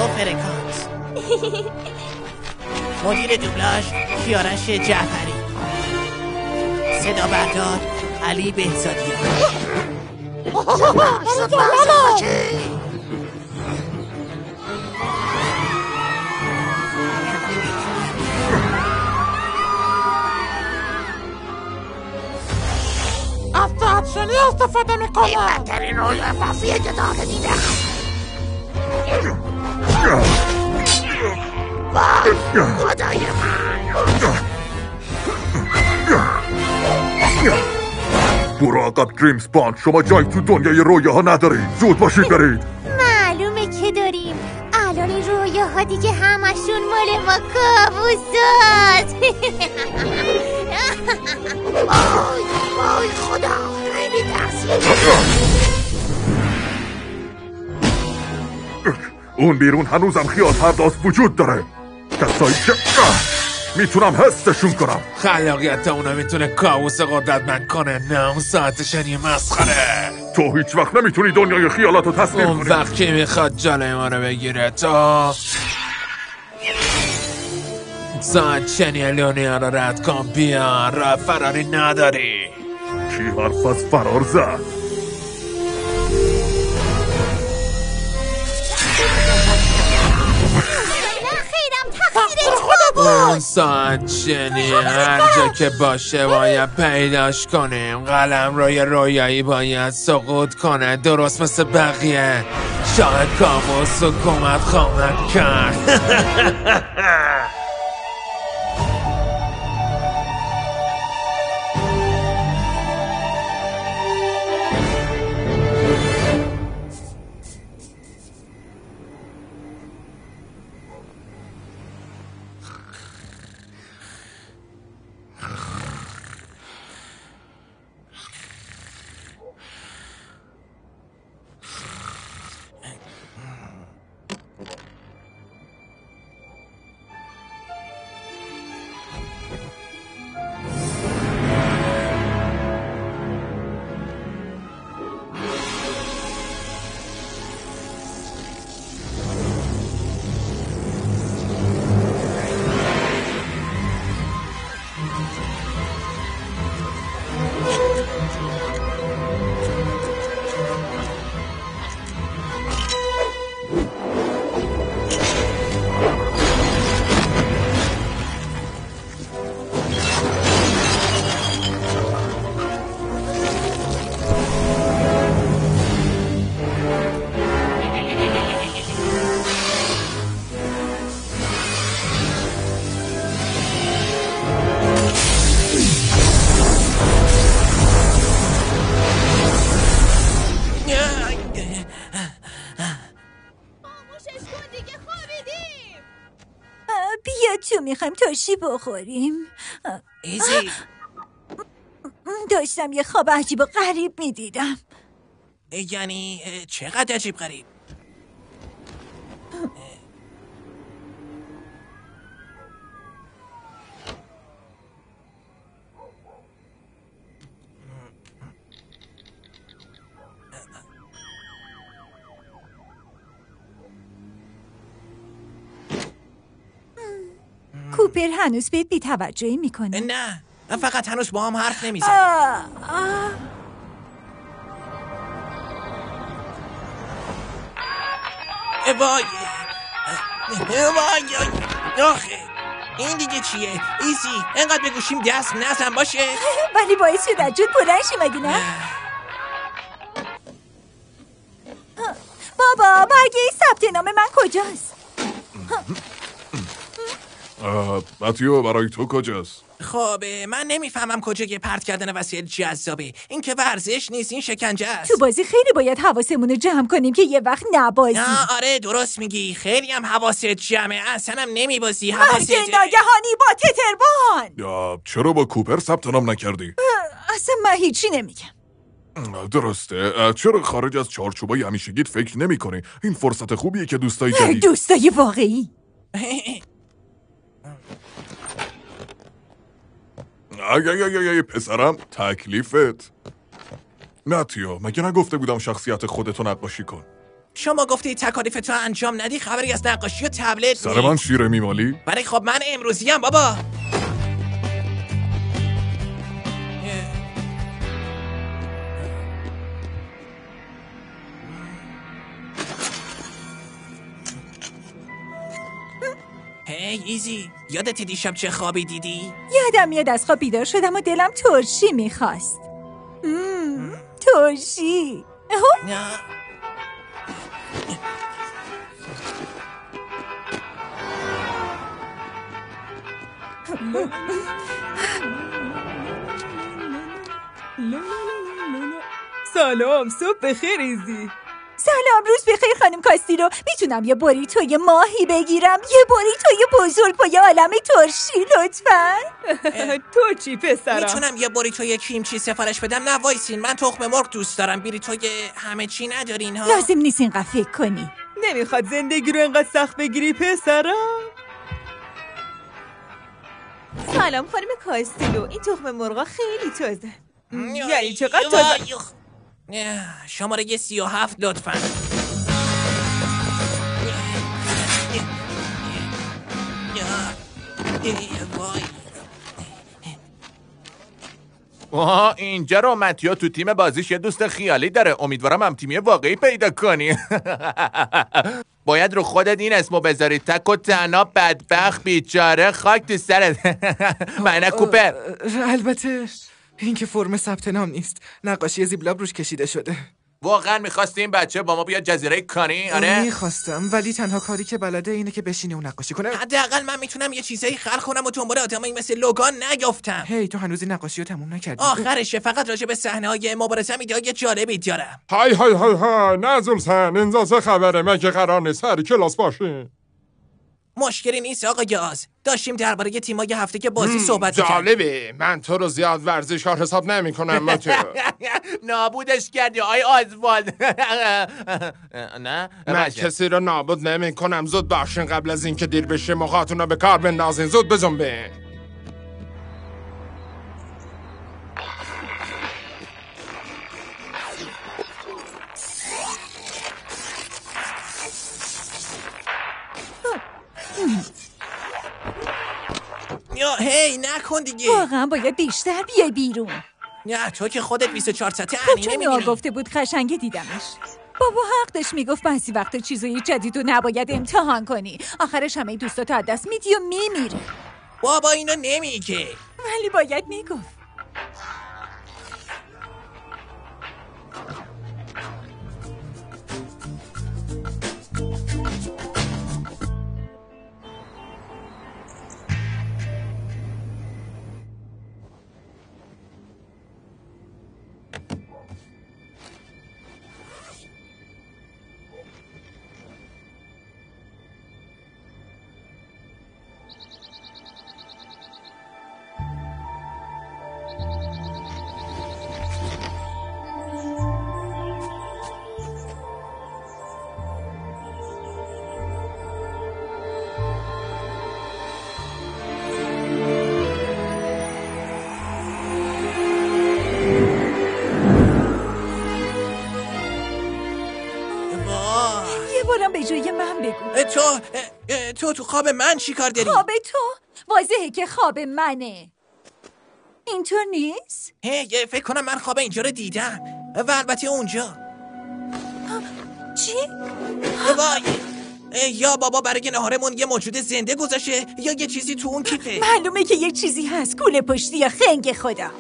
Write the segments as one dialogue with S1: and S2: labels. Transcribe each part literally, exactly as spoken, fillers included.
S1: فرکانس. مدیر دوبلاژ کیارش جعفری. صدا بردار علی بهزادیان.
S2: از تعطشنی استفاده میکنم.
S3: این بدترین روی مافیه که داخل دیدم. وای خدای من.
S4: برو عقب دریمز باند، شما جایی تو دنیای رویاها ندارید. زود باشید برید.
S5: معلومه که داریم. الان این رویاها دیگه همشون مال ما کابوساست.
S3: وای وای خدا خیلی ترسیده.
S4: اون بیرون هنوزم خیال پرداز وجود داره. کسایی که میتونم حسشون کنم.
S6: خلاقیت اونو میتونه کابوس قدرتمند کنه. نه اون ساعتشنی مسخره.
S4: تو هیچ وقت نمیتونی دنیای خیالاتو تسلیم کنی.
S6: اون وقت کی میخواد جلوی ما رو بگیره؟ تو ساعتشنی لونیا رو رد کن بیار. راه فراری نداری.
S4: کی حرف از فرار زد؟
S6: اون ساعتشنی هر جا که باشه باید پیداش کنیم. قلم روی رویایی باید سقوط کنه، درست مثل بقیه. شاید کابوس حکومت خواهد کرد.
S7: میخوایم تاشی بخوریم.
S1: ایزی
S7: داشتم یه خواب عجیب و غریب میدیدم.
S1: یعنی چقدر عجیب غریب؟
S7: کوپر هنوز بهت بی توجهی میکنه.
S1: نه فقط هنوز با هم حرف نمیزنی. وای وای آخه این دیگه چیه؟ ایزی اینقدر به گوشیم دست نزن باشه.
S7: ولی باعث شد از جود بلند شی مگه نه؟ بابا برگه ثبت نام من کجاست؟
S4: متیو برای تو کجاست؟
S1: خب من نمیفهمم کجا پرت کردن وسایل جذابه. این که ورزش نیست، این شکنجه است.
S7: تو بازی خیلی باید حواسمون رو جمع کنیم که یه وقت نبازی.
S1: نه آره درست میگی، خیلی هم حواست جمعه. اصلا هم نمیبازی. حواست
S7: مرگ ناگهانی با تتربان.
S4: یا چرا با کوپر ثبت نام نکردی؟
S7: اصلا من هیچی نمیگم.
S4: درسته. چرا خارج از چارچوبای همیشگیت فکر نمی کنی؟ این فرصت خوبیه که دوستای جدید
S7: دوستای واقعی
S4: آی آی آی پسرم تکلیفت. متیو مگه نگفته بودم شخصیت خودتو نقاشی کن؟
S1: شما گفتی تکالیف تو انجام ندی، خبری از نقاشی و تبلت
S4: سر من شیره میمالی؟
S1: ولی خب من امروزی ام بابا. هی ایزی، یادت دیشب چه خوابی دیدی؟
S7: یادم میاد از خواب بیدار شدم و دلم ترشی میخواست. ترشی.
S1: نه.
S8: سلام، صبح بخیر ایزی.
S7: سلام، روز بخیر خانم کاستیلو. میتونم یه بوریتوی ماهی بگیرم؟ یه بوریتوی بزرگ با یه عالم ترشی لطفاً.
S8: تو چی پسرم؟
S1: میتونم یه بوریتوی کیمچی سفارش بدم؟ نه وایسین، من تخم مرغ دوست دارم. بوریتوی همه چی ندارین ها؟
S7: لازم نیست اینقدر فکر کنی.
S8: نمیخواد زندگی رو اینقدر سخت بگیری پسرم. سلام خانم کاستیلو، این تخم مرغا خیلی تازه. یعنی چقدر تازه؟
S1: شماره یه سی و هفت لطفاً.
S6: آها، اینجا رو متیو تو تیم بازیش یه دوست خیالی داره. امیدوارم هم تیمی واقعی پیدا کنی. باید رو خودت این اسمو بذاری، تک و تنها بدبخت بیچاره، خاک تو سرت. من کوپر.
S9: البته این که فرم ثبت نام نیست، نقاشی زیبلاب روش کشیده شده.
S6: واقعا می‌خواستی این بچه با ما بیاد جزیره کانی؟ آره
S9: می‌خواستم، ولی تنها کاری که بلده اینه که بشینه و نقاشی کنه.
S1: حداقل من میتونم یه چیزایی خلق کنم و دنبال آدمایی مثل لوگان نیافتم.
S9: هی hey, تو هنوز این نقاشی رو تموم نکردی.
S1: آخرشه، فقط راجع به صحنه‌های مبارزه ایده‌های جالبی دارم.
S2: های های های های نزولسن، اینجا چه خبره؟ مگه قرار نیست هر کلاس باشین؟
S1: مشکلی نیست آقا یاز، داشتیم درباره تیمای هفته که بازی صحبت کردیم.
S2: جالبه، من تو رو زیاد ورزشکار حساب نمی کنم ماتیو.
S6: نابودش کردی آی آزوالد. نه
S2: من کسی رو نابود نمی کنم. زود باشین قبل از اینکه دیر بشه، موقعاتون رو به کار بندازین. زود بجنبین.
S1: یا هی نکن دیگه.
S7: واقعا باید بیشتر بیای بیرون.
S1: نه تو که خودت بیست و چهار ساعته
S7: خب
S1: انی
S7: چون
S1: نمیبینی.
S7: گفته بود قشنگه دیدمش. بابا حق داشت، میگفت بعضی وقتا چیزای جدید رو نباید امتحان کنی، آخرش همه دوستاتو از دست میدی و میمیری.
S1: بابا اینو نمیگه،
S7: ولی باید میگفت. به جای من بگو.
S1: تو تو تو خواب من چی کار داری؟
S7: خواب تو؟ واضحه که خواب منه. اینطور نیست؟
S1: هی فکر کنم من خواب اینجا رو دیدم و البته اونجا.
S7: چی؟
S1: وای، یا بابا برای نهارمون یه موجود زنده گذاشته یا یه چیزی تو اون کیفه.
S7: معلومه که یه چیزی هست. کوله پشتی یا خنگ خدا.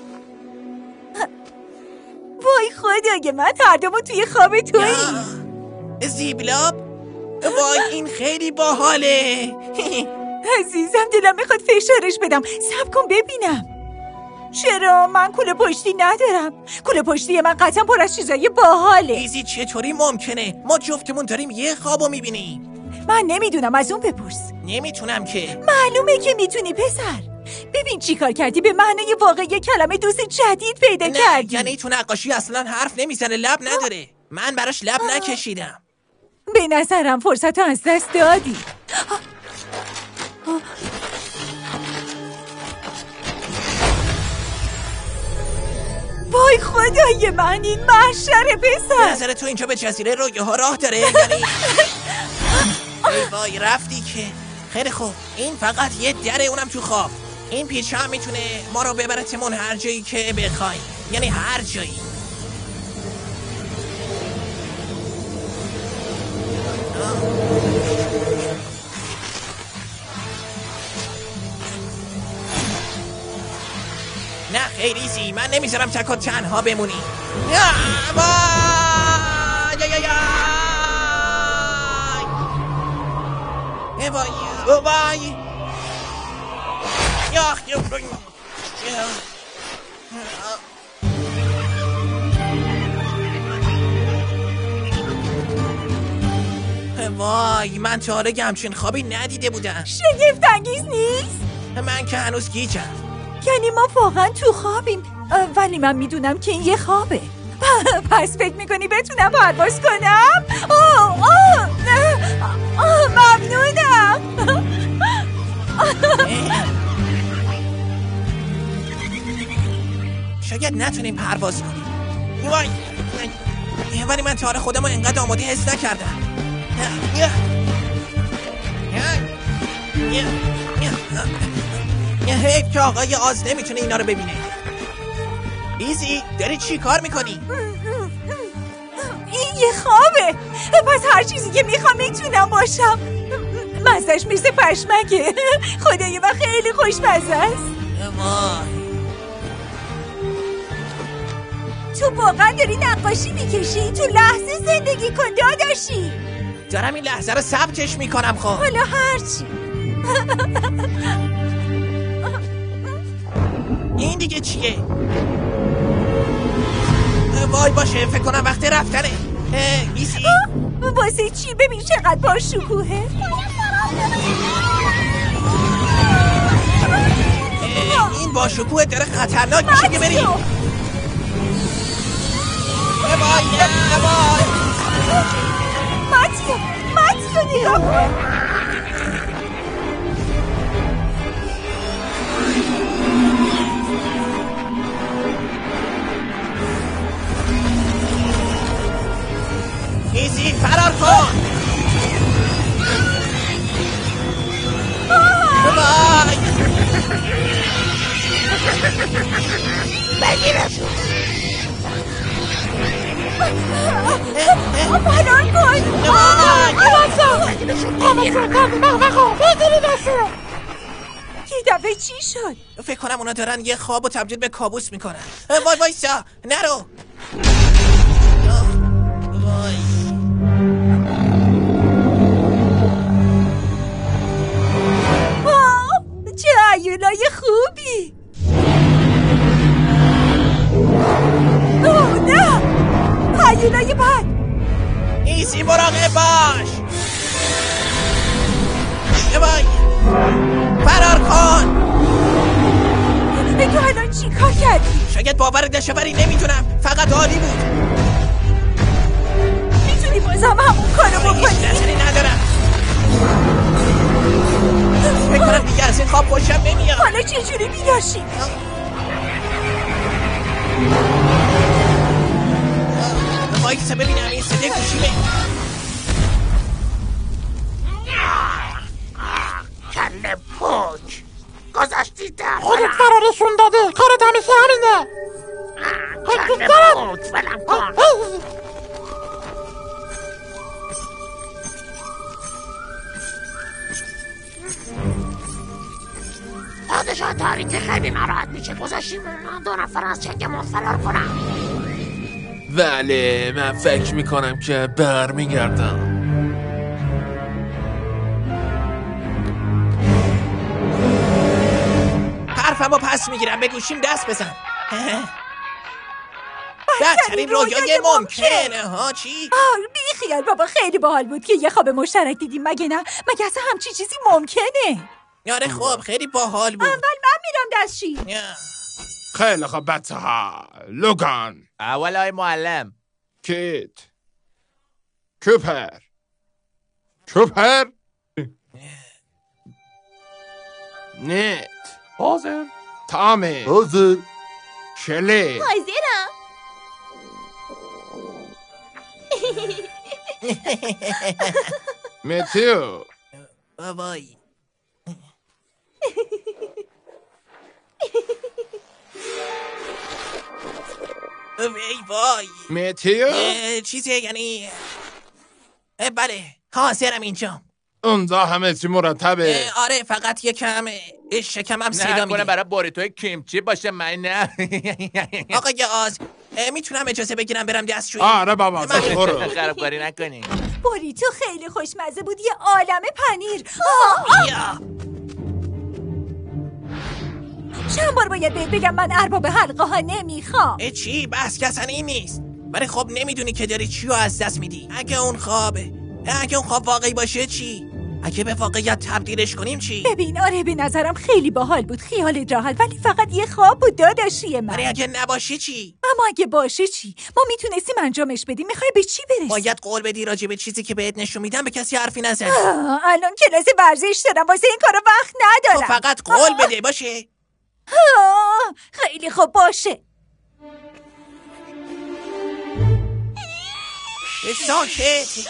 S7: وای خدای من، هر دومون توی خواب تویی.
S1: زیبلاب؟ وای این خیلی باحاله.
S7: عزیزم دلم میخواد فشارش بدم. صبر کن ببینم. چرا؟ من کوله پشتی ندارم. کوله پشتی من قطعا پر از چیزای باحاله.
S1: ایزی چطوری ممکنه؟ ما جفتمون داریم یه خوابو میبینیم.
S7: من نمیدونم، از اون بپرس.
S1: نمیتونم که.
S7: معلومه که میتونی پسر. ببین چی کار کردی، به معنای واقعی کلمه دوست جدید پیدا
S1: نه،
S7: کردی.
S1: یعنی تو نقاشی اصلا حرف نمیزنه، لب نداره. من براش لب نکشیدم.
S7: به نظرم فرصت رو از دست دادی. وای خدای من، این محشر پسر.
S1: نظر تو اینجا به جزیره رویه ها راه داره؟ یعنی ای وای رفتی که. خیلی خوب، این فقط یه دره، اونم تو خواب. این پیچه هم میتونه ما رو ببرتمون هر جایی که بخوایم، یعنی هر جایی. نه خیلی زی، من نمیذارم تک و تنها بمونی. یا وای یا یا یا ای وای او وای یاخ یا وای من تا حالا همچین خوابی ندیده بودم.
S7: شگفت انگیز نیست؟
S1: من که هنوز گیجم.
S7: یعنی ما واقعا تو خوابیم، ولی من میدونم که این یه خوابه. پس فکر میکنی بتونم پرواز کنم؟ اوه اوه اوه ممنونم.
S1: شاید نتونیم پرواز کنیم، وای ولی من تا حالا خودم رو انقدر آماده حس نکردم. یه حیف که آقای آز نمیتونه اینا رو ببینه. ایزی داری چی کار میکنی؟
S7: این یه خوابه، پس هر چیزی که میخوام میتونم باشم. مزدش میرسه پشمکه. خدای من خیلی خوشمزه است. تو واقعا داری نقاشی میکشی؟ تو لحظه زندگی کن داداشی.
S1: دارم این لحظه رو ثبتش میکنم. خب
S7: حالا هرچی.
S1: این دیگه چیه؟ وای باشه فکر کنم وقت رفتنه. ایسی
S7: واسه چی؟ ببین چقدر با شکوهه.
S1: این با شکوه داره خطرناک میشه که بریم. وای وای
S7: ماتیو ماتیو نگاه کن.
S1: ایزی فرار کن. وای
S3: بگیرشون.
S7: فرار کن.
S3: بگیرشون بگیرشون.
S7: یه دفعه چی شد؟
S1: فکر کنم اونا دارن یه خواب و تبدیل به کابوس میکنن. وای وایسا نرو. وای
S7: چه هیولای خوبی. اوه نه، هیولای بد.
S1: ایزی مراقب باش. وای فرار کن.
S7: تو الان چی کار کردی؟
S1: شاید باورت نشه ولی نمیتونم، فقط عالی بود.
S7: میتونی بازم همون کارو بکنی؟
S1: هیچ نظری ندارم. فکر کنم دیگه از این خواب خوشم نمیاد.
S7: حالا چجوری بیداشی؟
S1: وایسا ببینم این صدای گوشیمه.
S3: کله پوک گذاشتی در
S10: خودت فرارشون داده، کارت همیشه همینه.
S3: کله پوک بلم کن. پادشاه تاریکی خیلی ناراحت میشه. گذاشتیم اونا دو نفر از چنگمون فرار کنم.
S6: بله من فکر میکنم که برمیگردم.
S1: حرفمو پس میگیرم، به گوشیم دست بزن. بدترین رویای ممکنه ها. چی؟
S7: بی خیال بابا، خیلی باحال بود که یه خواب مشترک دیدیم. مگه نه؟ مگه اصلا همچی چیزی ممکنه؟
S1: آره خب خیلی باحال بود.
S7: اول من میرم دستشی.
S2: خیلی خوب بچه ها. لوگان
S11: اول آی معلم.
S2: کیت کوپر کوپر نت
S11: حاضر
S2: تامی
S4: حاضر
S2: شلی
S5: حاضرم.
S2: متیو
S1: بابای ای وای
S2: متیو
S1: چیزی یعنی اه، بله حاضرم اینجا.
S2: اونجا همه چی مرتبه.
S1: آره فقط یکم شکمم صدا
S6: نه
S1: میده.
S6: کنه برای باریتوی کیمچی باشه من نه.
S1: آقای آز میتونم اجازه بگیرم برم دستشویی؟
S2: آره بابا برو.
S6: خرابکاری نکنی.
S7: باریتو خیلی خوشمزه بود، یه عالمه پنیر.
S1: بیا
S7: چند بار باید بهت بگم من ارباب حلقه ها نمیخوام.
S1: اه چی؟ بس که اصلا این نیست. ولی خب نمیدونی که داری چی رو از دست میدی. اگه اون خوابه اگه اون خواب واقعی باشه چی؟ اگه به واقعیت تبدیلش کنیم چی؟
S7: ببین آره به نظرم خیلی باحال بود، خیالت راحت، ولی فقط یه خواب بود داداشی من.
S1: ولی اگه نباشه چی؟
S7: اما اگه باشه چی؟ ما میتونستیم انجامش بدیم. میخوای به چی برسی؟
S1: باید قول بدی راجع به چیزی که بهت نشون میدم به کسی حرفی نزنی.
S7: الان کلاس ورزش دارم، واسه این کارا وقت ندارم.
S1: تو فقط قول بده باشه.
S7: آه، خیلی خوب باشه.
S1: ساکت.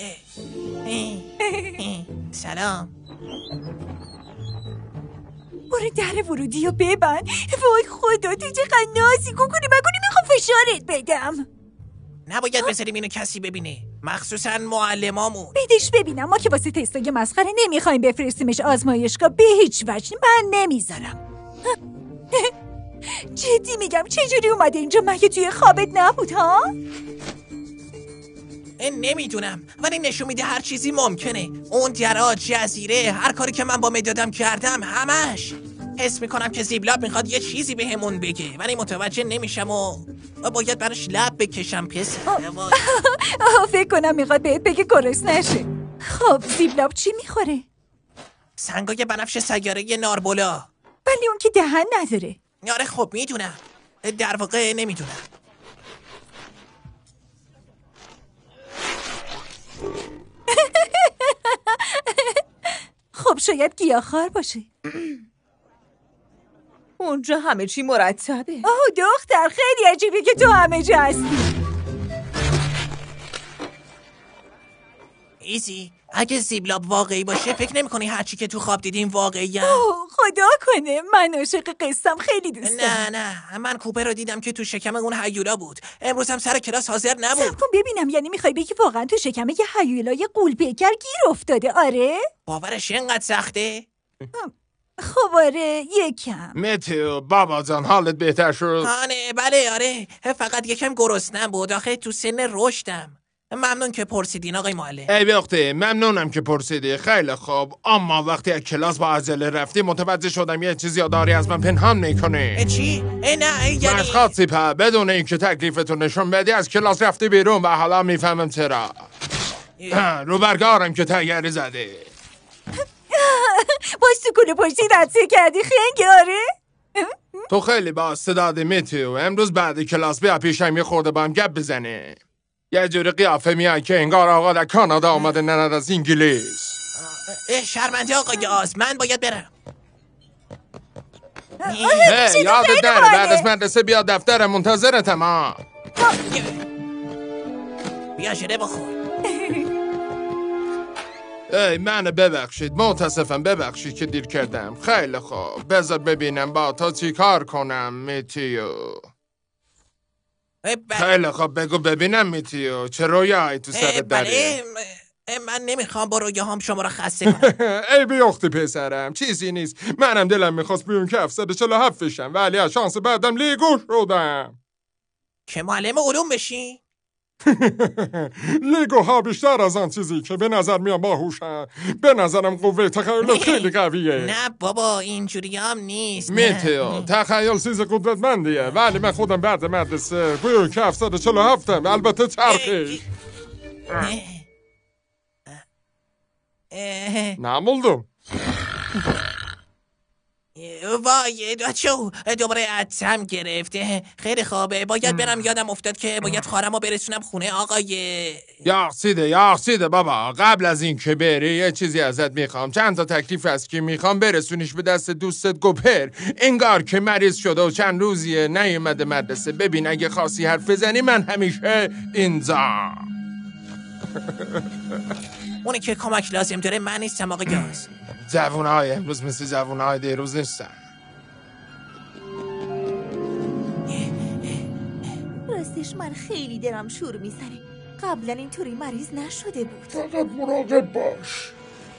S1: سلام.
S7: برو در ورودی رو ببند. وای خدا تو چقدر نازی کن کنی مگونی میخوام فشارت بدم.
S1: نباید بذاریم اینو کسی ببینه، مخصوصا معلمامون.
S7: بدش ببینم، ما که واسه تستای مسخره نمیخوایم بفرستیمش آزمایشگاه به هیچ وجه. من نمیذارم. جدی میگم چجوری اومده اینجا؟ مگه توی خوابت نبود ها؟
S1: نمیدونم ولی نشون میده هر چیزی ممکنه. اون درا، جزیره، هر کاری که من با مدادم کردم همش. حس میکنم که زیبلاب میخواد یه چیزی به همون بگه ولی متوجه نمیشم و باید براش لب بکشم. پس
S7: فکر کنم میخواد بهت بگه گرسنه نشه. خب زیبلاب چی میخوره؟
S1: سنگای بنفش سیاره ناربولا.
S7: ولی اون که دهن نداره.
S1: آره خب میدونم، در واقع نمیدونم.
S7: خب شاید گیاهخوار باشه.
S8: اونجا همه چی مرتبه.
S7: آه دختر خیلی عجیبه که تو همه جا هستی.
S1: ایزی اگه زیبلاب واقعی باشه فکر نمی کنی هرچی که تو خواب دیدیم واقعیه؟
S7: اوه خدا کنه، من عاشق قصم خیلی دوست دارم.
S1: نه نه من کوپه رو دیدم که تو شکم اون هیولا بود. امروز هم سر کلاس حاضر نبود.
S7: صبر کن ببینم، یعنی میخوای بگی واقعا تو شکم یه هیولای غول‌پیکر گیر افتاده؟ آره؟
S1: باورش اینقدر سخته؟
S7: خب آره یکم.
S2: متیو بابا جان حالت بهتر شد؟
S1: آنه بله آره فقط یکم گرسنه‌ام بود. آخه تو سن رشدم. ممنون که پرسیدین آقای معلم.
S2: ای وقتی ممنونم که پرسیدی. خیلی خوب، اما وقتی از کلاس با عجله رفتی متوجه شدم یه چیزی داری از من پنهان میکنی.
S1: چی؟ ای نه یعنی
S2: مشخص سیپه بدون اینکه تکلیفتو نشون بدی از کلاس رفتی بیرون و حالا میفهمم چرا. رو برگارم که تیاری زدی.
S7: باز تو کوله پشتی ردسه کردی خنگ آره؟
S2: تو خیلی با استعدادی متیو. امروز بعد کلاس بیا پیشم یه خورده با هم گپ بزنه. یه جوری قیافه میاد که انگار آقا در کانادا آمده نه از انگلیس.
S1: شرمنده آقای آز، من باید برم.
S2: هی یادت نره بعد از مدرسه بیا دفتر منتظرتم ها.
S1: بیا شده بخور.
S2: ای منو ببخشید، متاسفم، ببخشید که دیر کردم. خیلی خوب بذار ببینم با تا چی کار کنم میتیو. خیلی خوب بگو ببینم میتیو چه رویایی تو سرت داری؟
S1: بله من نمیخوام با رویاهام شما را خسته کنم.
S2: ای بیاختی پسرم چیزی نیست. منم دلم میخواست بیون که هفتصد و چهل و هفت بشم ولی از شانس بعدم لیگو شدم.
S1: که معلم علوم بشی؟
S2: لیگو ها بیشتر از آن چیزی که به نظر میان باهوشن. به نظرم قوه تخیل خیلی قویه.
S1: نه بابا اینجوری هم نیست.
S2: میتیو تخیل چیز قدرتمندیه ولی من خودم بعد مدرسه بیون که هفتصد و چهل و هفتم البته چرخی نموندم.
S1: وای داچو دوباره عطسم گرفته. خیلی خوبه، باید برم. یادم افتاد که باید خواهرمو برسونم خونه آقای
S2: یاقسیده یاقسیده بابا، قبل از این که بری یه چیزی ازت میخوام. چند تا تکلیف هست که میخوام برسونیش به دست دوستت گوپر. انگار که مریض شده و چند روزیه نیومده مدرسه. ببین اگه خاصی حرف بزنی من همیشه اینجا.
S1: اونی که کمک لازم داره من نیستم آقا یاس.
S2: جوونای امروز مثل جوونای دیروز نیستن.
S8: راستش من خیلی دلم شور میزنه. قبلا اینطوری مریض نشده بود.
S10: فقط مراقب باش.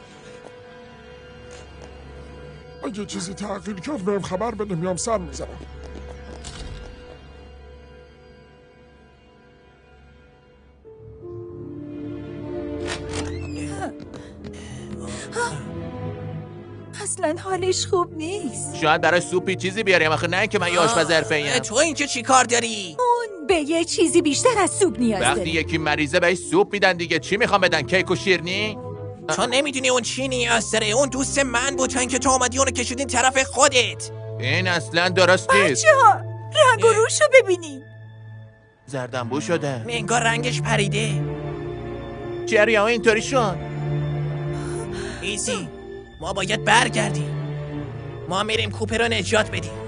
S10: اگه چیزی تغییر کرد بهم خبر بده، میام سر میزنم.
S7: اصلا حالش خوب نیست.
S11: شاید برای سوپی چیزی بیاریم، آخه نه که من یه آشپز حرفه‌ایم.
S1: تو اینجا چی کار داری؟
S7: اون به یه چیزی بیشتر از سوپ نیاز داره.
S11: وقتی یکی مریضه بهش سوپ میدن دیگه. چی میخوام بدن؟ کیک و شیرینی؟
S1: تو نمیدونی اون چی نیاز داره. اون دوست من بود، تا اینکه تو اومدی اونو کشیدین طرف خودت.
S11: این اصلا درست نیست.
S7: بچه‌ها رنگ و روشو ببینین.
S11: زردنبو شده.
S1: انگار رنگش پریده.
S11: چرا اینطوری شد؟
S1: ایزی، ما باید برگردیم. ما میریم کوپر رو نجات بدیم.